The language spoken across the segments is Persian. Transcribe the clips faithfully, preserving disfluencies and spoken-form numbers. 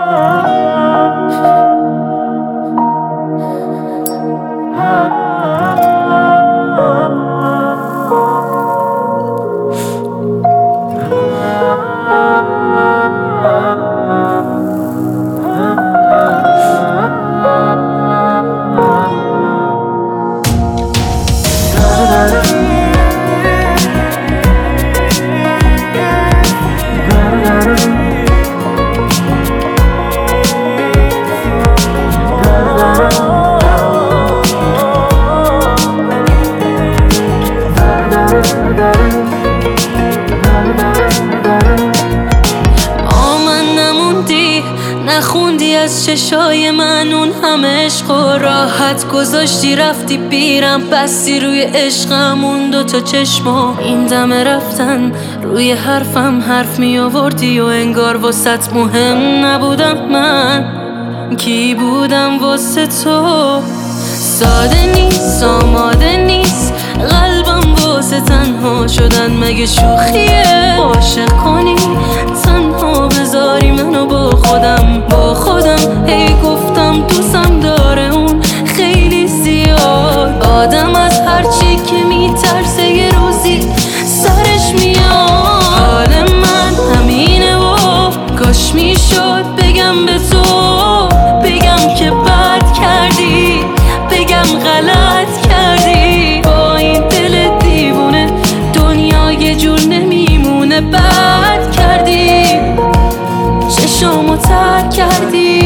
نخوندی از چشای من اون همه عشق و راحت گذاشتی رفتی بیرم بستی روی عشقم اون دوتا چشما این دم رفتن روی حرفم حرف می آوردی و انگار واسط مهم نبودم من کی بودم واسه تو ساده نیست آماده نیست قلبم واسه تنها شدن مگه شوخیه عاشق کنی تنها بذاری منو با خودم با خودم هی گفتم دوستم داره اون خیلی زیاد آدم از هرچی که میترسه یه روزی سرش میاد حال من همینه و کاش میشد بگم به تو بگم که بد کردی بگم غلط کردی با این دل دیوونه دنیا یه جور نمیمونه بد کردی چشامو تر کردی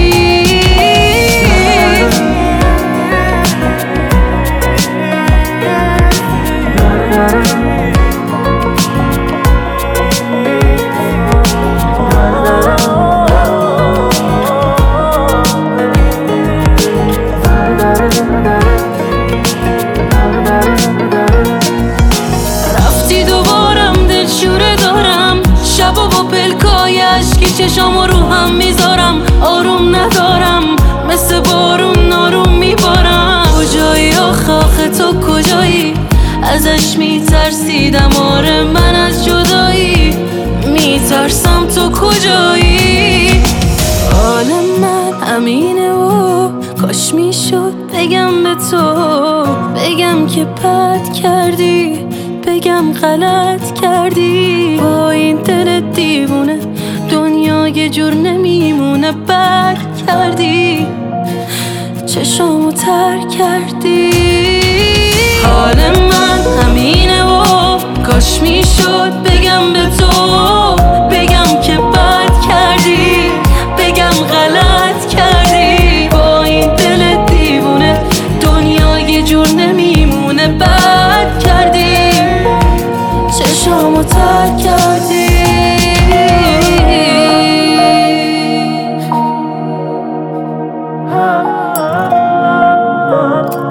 چشامو رو هم میذارم آروم ندارم مثل بارون ناروم میبارم کجایی آخ آخه تو کجایی ازش میترسیدم آره من از جدایی میترسم تو کجایی حال من همینه و کاش میشد بگم به تو بگم که بد کردی بگم غلط کردی با این دل دیوونه دنیا یه جور نمیمونه بد کردی چشامو تر کردی حال من همینه و کاش میشد بگم به تو بگم که بد کردی بگم غلط کردی با این دل دیوونه دنیا یه جور نمیمونه بد کردی چشامو تر کردی Ah, ah, ah, ah.